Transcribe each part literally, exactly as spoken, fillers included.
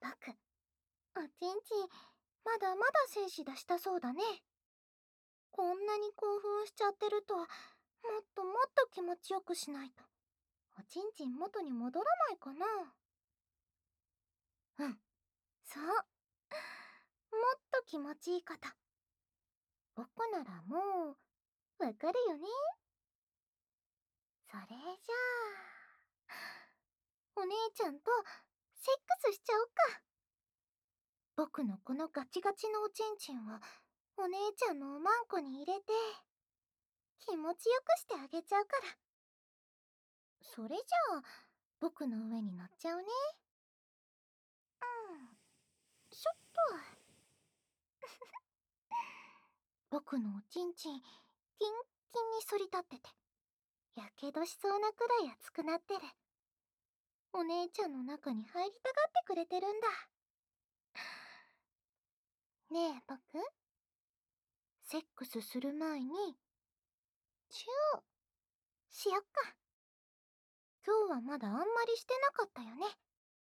僕、おちんちん、まだまだ精子出したそうだね。こんなに興奮しちゃってると、もっともっと気持ちよくしないと、おちんちん元に戻らないかな。うん、そう。もっと気持ちいいこと。僕ならもう、わかるよね。それじゃあ、お姉ちゃんとセックスしちゃおうか。僕のこのガチガチのおちんちんをお姉ちゃんのおまんこに入れて気持ちよくしてあげちゃうから。それじゃあ僕の上に乗っちゃうね。うん、ちょっと僕のおちんちんキンキンに反り立っててやけどしそうなくらい熱くなってる。お姉ちゃんの中に入りたがってくれてるんだ。ねえ僕、セックスする前にチューしよっか。今日はまだあんまりしてなかったよね。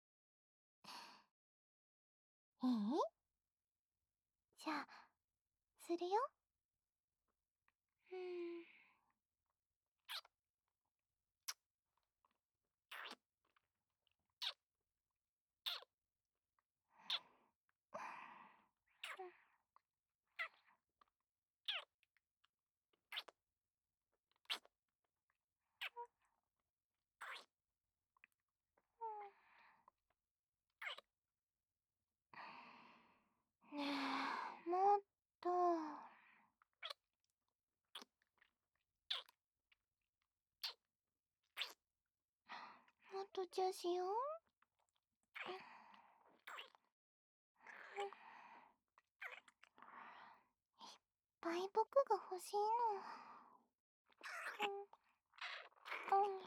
いい？じゃあするよ。うん。ねえ、もっと。もっとチューしよう。いっぱい僕が欲しいの。うん。うん。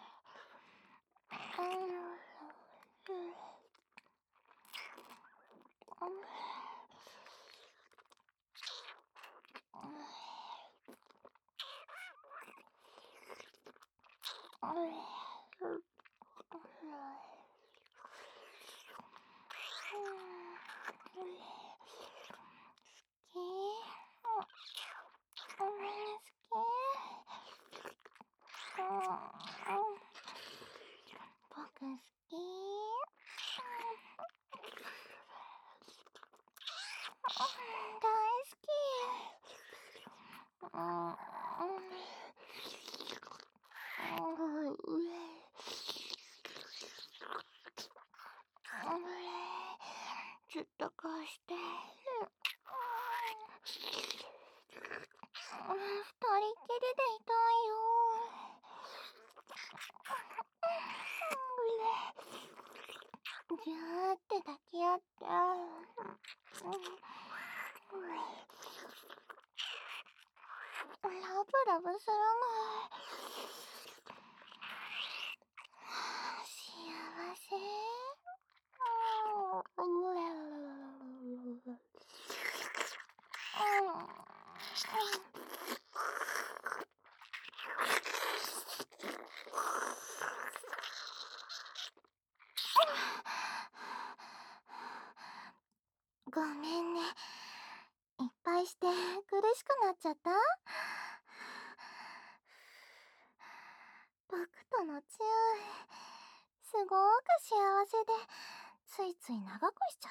うん。僕好き。大好き。うん。ずっとこうして二人きりでいたいよ。ぎゅーって抱き合ってラブラブするの。幸せ。ごめんね。いっぱいして苦しくなっちゃった？僕とのチュー、すごーく幸せで、ついつい長くしちゃった。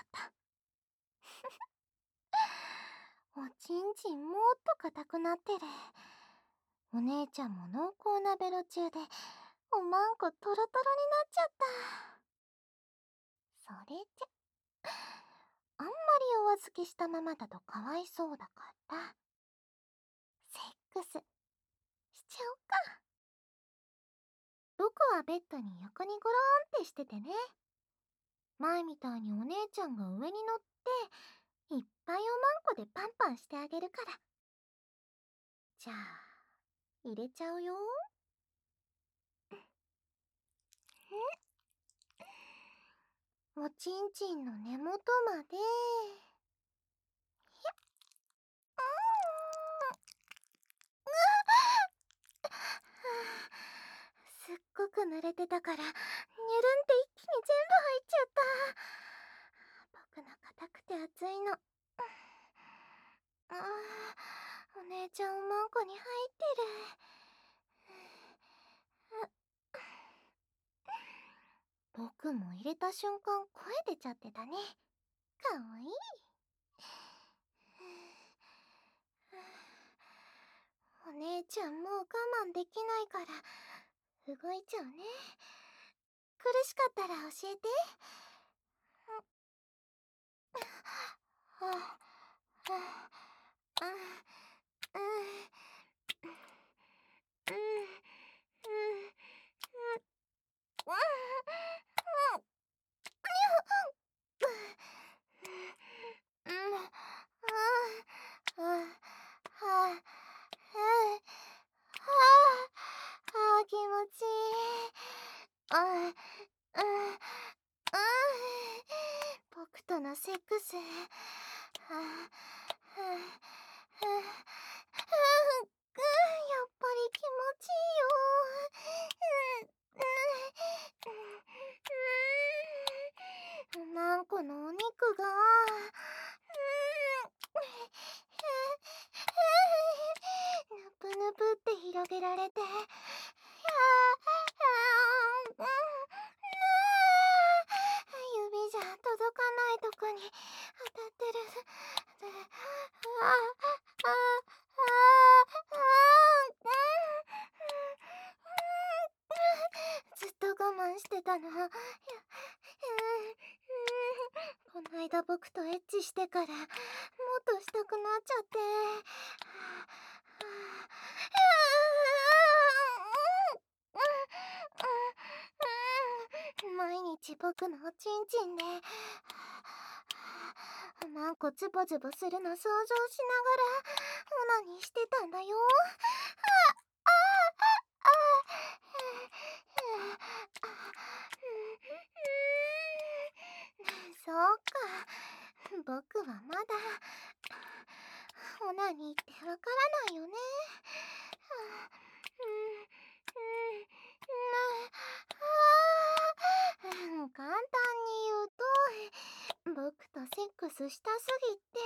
おちんちんもっと硬くなってる。お姉ちゃんも濃厚なベロ中で、おまんこトロトロになっちゃった。それじゃ、あんまりお預けしたままだとかわいそうだから、セックスしちゃおうか。僕はベッドに横にゴローンってしててね。前みたいにお姉ちゃんが上に乗って、いっぱいおまんこでパンパンしてあげるから。じゃあ、入れちゃうよ。おちんちんの根元まで。すっごく濡れてたから、ニュルンって一気に全部入っちゃった。 熱いの。ああ、お姉ちゃんおまんこに入ってる。僕も入れた瞬間声出ちゃってたね。かわいい。お姉ちゃんもう我慢できないから動いちゃうね。苦しかったら教えて。はあ、はあ、うん、うん、うん、うん、うん、うん、うん、はあ、ああ、気持ちいい。あ、うん、うん、僕とのセックス。はあ、はあ、はあ、はあ、やっぱり気持ちいいよ。うん、うん、うん、マンコのお肉が、ぬぷぬぷって広げられて、指じゃ届かないとこに当たってる。ああ、ああ、ずっと我慢してたの。こないだ僕とエッチしてからもっとしたくなっちゃって。毎日僕のおちんちんでマンコズボズボするの想像しながらオナニーしてたんだよ。そうか、僕はまだオナニーってわからないよね。簡単に言うと、僕とセックスしたすぎて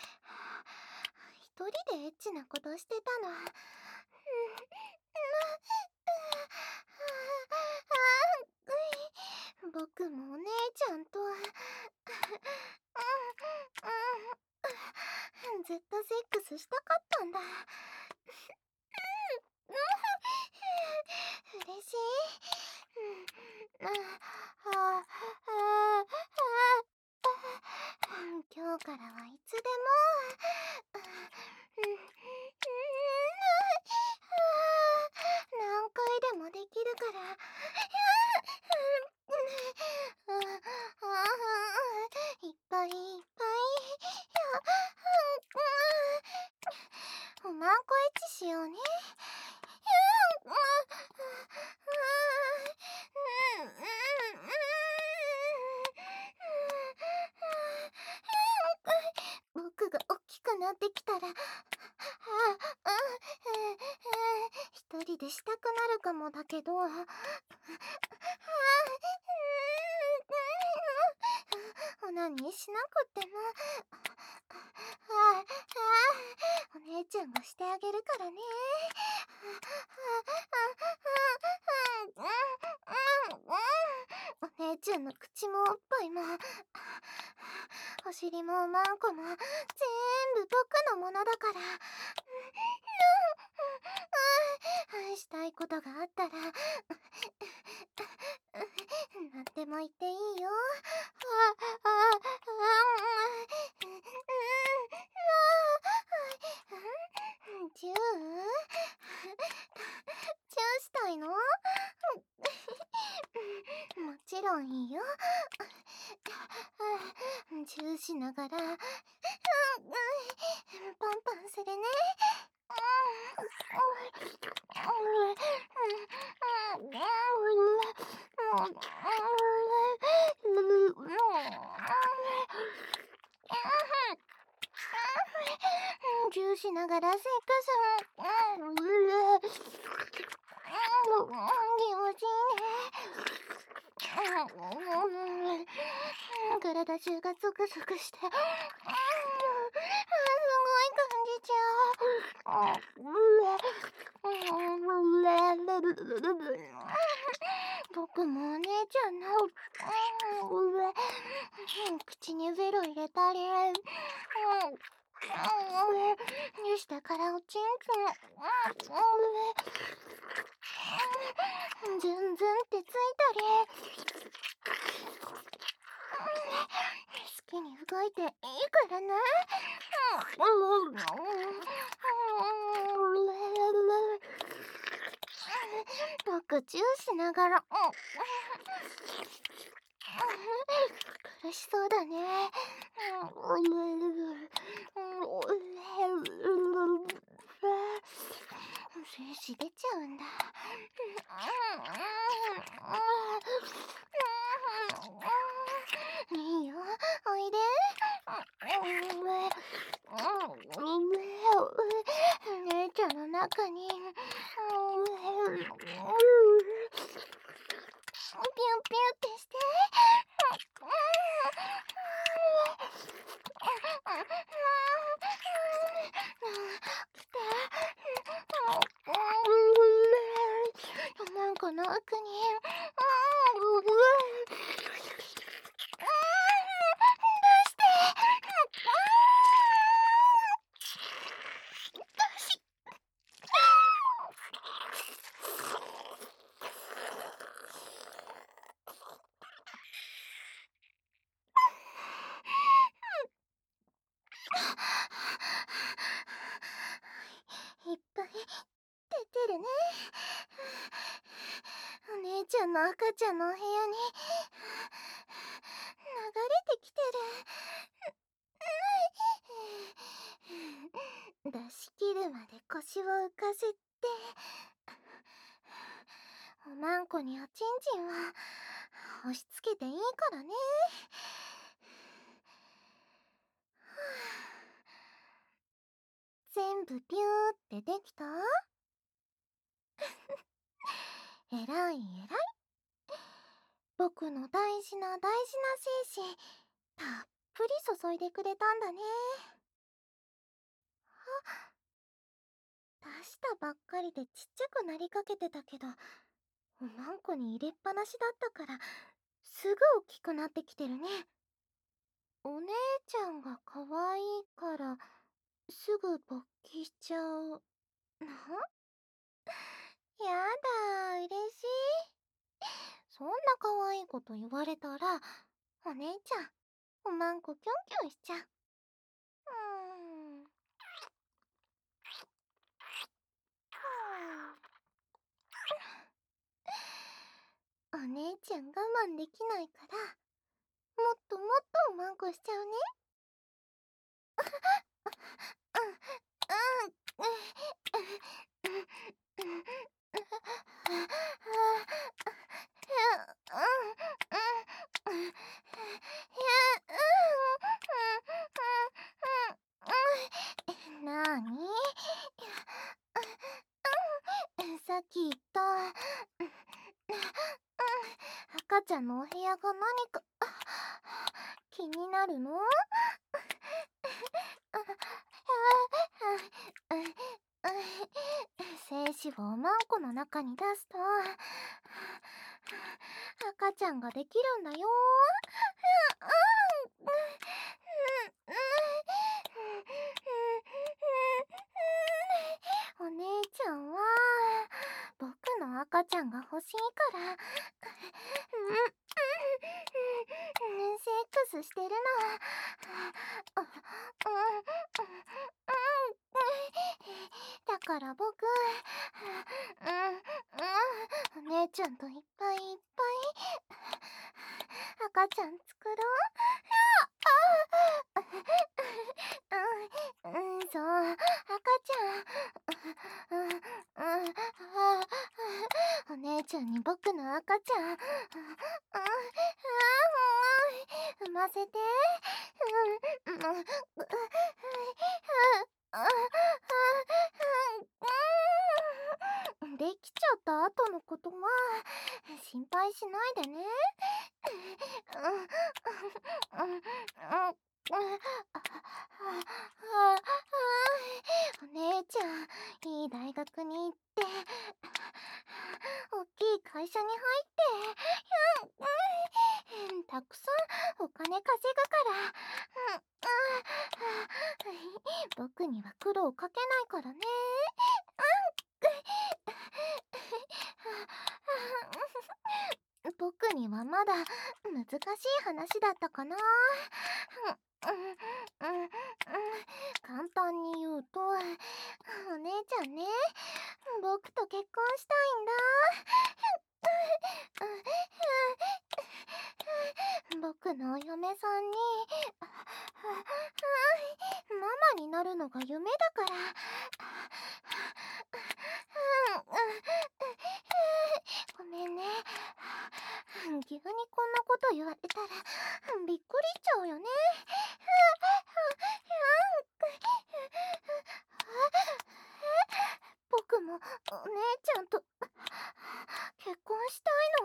一人でエッチなことしてたの。僕もお姉ちゃんとずっとセックスしたかったんだ。嬉しい。今日からはいつでも何回でもできるから。いっぱいいっぱいおまんこエッチしようね。僕が大きくなってきたら一人でしたくなるかもだけど、オナニーしなくってもお姉ちゃんがしてあげるからね。お姉ちゃんの口もおっぱいもお尻もおまんこも全部僕のものだから。したいことがあったら何でも言っていいよ。チューチューしたいの？もちろんいいよ。チューしながらパンパンするね。チューしながらセックス。気持ちいいね。 体中がゾクゾクして、うん、すごい感じちゃう。僕もお姉ちゃんの、うん、口にベロ入れたり、うん、下からおちんちん、ズンズンってついたり、好きに動いていいからね。僕チューしながら、苦しそうだね。精子出ちゃうんだ。いいよ、おいで。姉ちゃんの中にピュンピュンってして。なんかの奥にいっぱい出てるね。お姉ちゃんの赤ちゃんのお部屋に流れてきてる。出し切るまで腰を浮かせて、おまんこにおちんちんは押し付けていいからね。全部ピューってできた？えらいえらい。僕の大事な大事な精子、たっぷり注いでくれたんだね。出したばっかりでちっちゃくなりかけてたけど、おまんこに入れっぱなしだったから、すぐ大きくなってきてるね。お姉ちゃんが可愛いから、すぐ勃起しちゃうの？やだ、嬉しい。そんな可愛いこと言われたら、お姉ちゃん、おまんこキョンキョンしちゃう。うーん。お姉ちゃん我慢できないから、もっともっとおまんこしちゃうね。なーに？さっき言った赤ちゃんのお部屋が何か気になるの？精子をおまんこの中に出すと赤ちゃんができるんだよ。お姉ちゃんは僕の赤ちゃんが欲しいからセックスしてるの。だから僕、お姉ちゃんといっぱいいっぱい赤ちゃん作ろう。うん、うん、そう、赤ちゃん。お姉ちゃんに僕の赤ちゃん産ませて。できちゃった後のことは心配しないでね。 うん、うん、うん、あ、お姉ちゃん、いい大学に行って、おっきい会社に入って、うん、うん、たくさんお金稼ぐから、うん、うん、僕には苦労かけないからね。うん、僕にはまだ難しい話だったかな。うん、うん、うん、うん、簡単に言うと、お姉ちゃんね、僕と結婚したいんだ。僕のお嫁さんにママになるのが夢だから。ごめんね。急にこんなこと言われたらびっくりしちゃうよね。僕もお姉ちゃんと結婚したいの？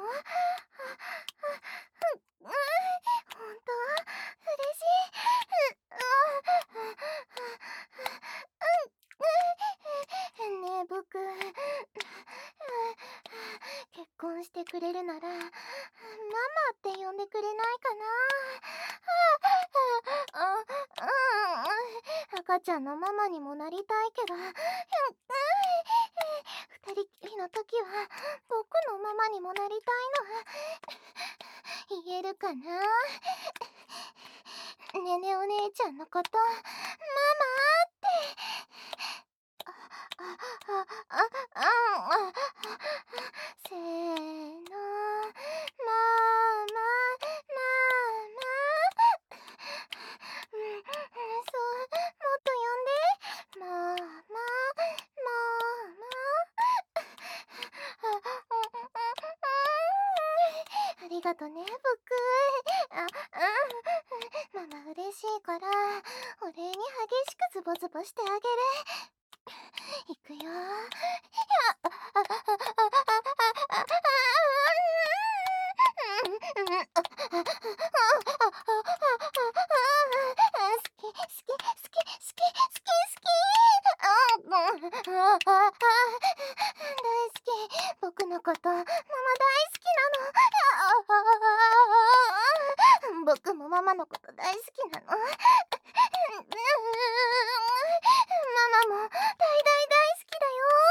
うん、本当？嬉しい。ねえ、僕、結婚してくれるならママって呼んでくれないかな。赤ちゃんのママにもなりたいけど、二人きりの時は僕のママにもなりたいの。言えるかな。ねねお姉ちゃんのことママって。あ、あ、あ、あ、あ、せーの、ママ、ママ。うん、そう、もっと呼んで。ママ、ママ。ありがとね、僕。あ、うん。ママ嬉しいから、お礼に激しくズボズボしてあげる。いくよ。僕のことママ大好きなの。僕もママのこと大好きなの。ママも大大大好きだ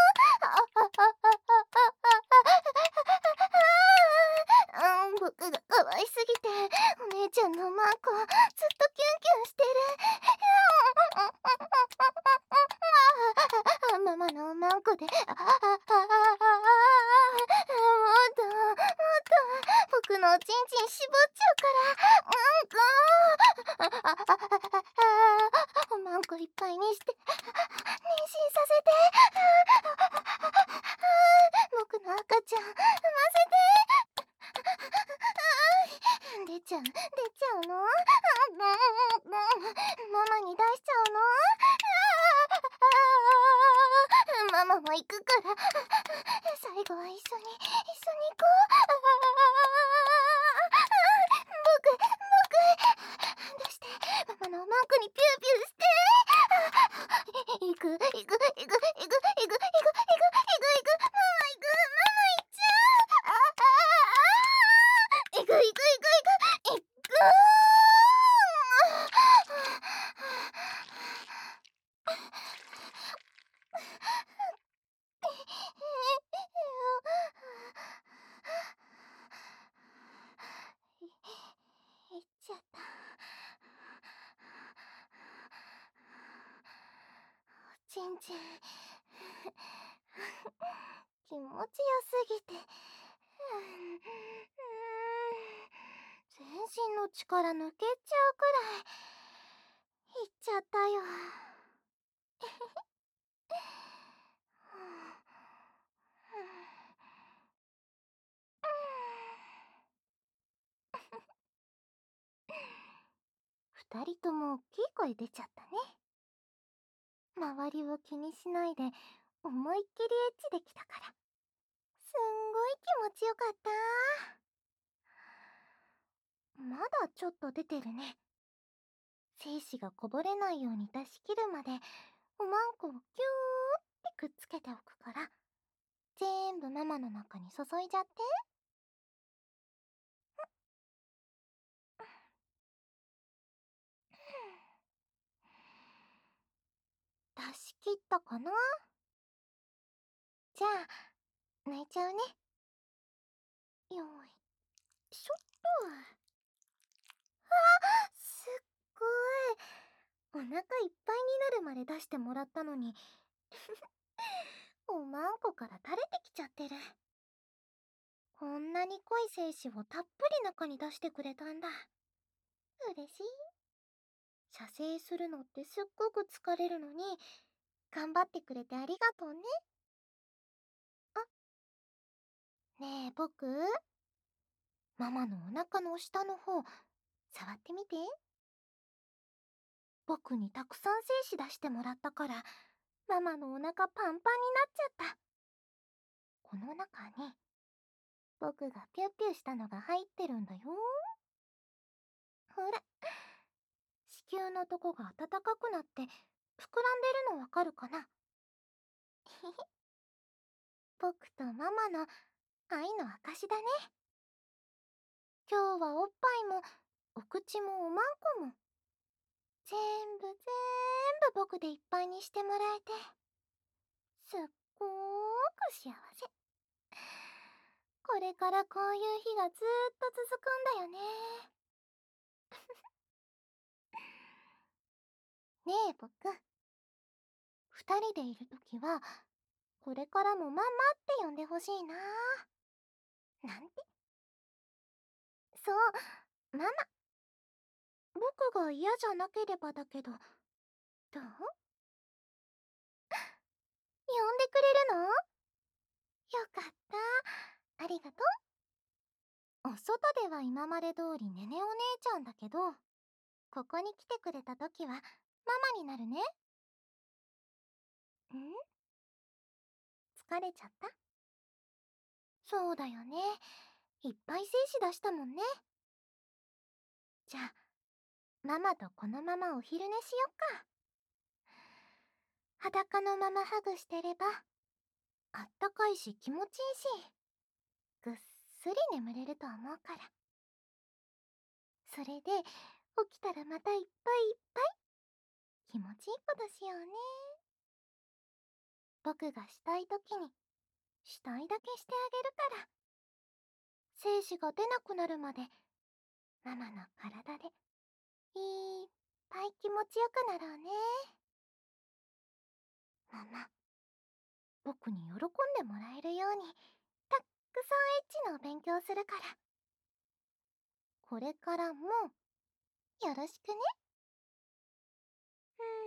よ。僕が可愛すぎてお姉ちゃんのマンコずっとキュンキュンしてる。ママのマンコでもっともっと僕のおちんちん絞っちゃうから。うんこマンコいっぱいにして妊娠させて。僕の赤ちゃん産ませて。出ちゃう出ちゃうの？ママに出しちゃうの？ママも行くから最後は一緒に一緒に行こう。僕僕出してママのマークにピューピューして。行く行く行く行く行く行く行く行く行く行くママ行くママ行っちゃう。行く行く行く行く行く。行っちゃった。おちんちん気持ちよすぎて、全身の力抜けちゃうくらいいっちゃったよ。二人とも大きい声出ちゃったね。周りを気にしないで思いっきりエッチできたから、すんごい気持ちよかった。 まだちょっと出てるね。精子がこぼれないように出し切るまで、おまんこをギューってくっつけておくから、全部ママの中に注いじゃって。出し切ったかな。じゃあ、泣いちゃうね。よーいしょっと。あ、すっごい。お腹いっぱいになるまで出してもらったのにおまんこから垂れてきちゃってる。こんなに濃い精子をたっぷり中に出してくれたんだ。嬉しい。射精するのってすっごく疲れるのに、頑張ってくれてありがとうね。あ、ねえ僕、ママのお腹の下の方、触ってみて。僕にたくさん精子出してもらったから、ママのお腹パンパンになっちゃった。この中に、僕がピュッピュしたのが入ってるんだよ。ほら、子宮のとこが暖かくなって膨らんでるのわかるかな。僕とママの愛の証だね。今日はおっぱいもお口もおまんこも全部ぜーんぶ僕でいっぱいにしてもらえて、すっごーく幸せ。これからこういう日がずーっと続くんだよね。ねえ僕、二人でいるときはこれからもママって呼んでほしいな。なんて。そう、ママ。僕が嫌じゃなければだけど、どう？呼んでくれるの？よかった。ありがとう。お外では今まで通りねねお姉ちゃんだけど、ここに来てくれた時はママになるね。ん？疲れちゃった？そうだよね。いっぱい精子出したもんね。じゃあ、ママとこのままお昼寝しよっか。裸のままハグしてれば、あったかいし気持ちいいし、ぐっすり眠れると思うから。それで、起きたらまたいっぱいいっぱい気持ちいいことしようね。僕がしたいときに、したいだけしてあげるから。精子が出なくなるまで、ママの体で、いっぱい気持ちよくなろうね。ママ、僕に喜んでもらえるように、たっくさんエッチのお勉強するから。これからも、よろしくね。うーん。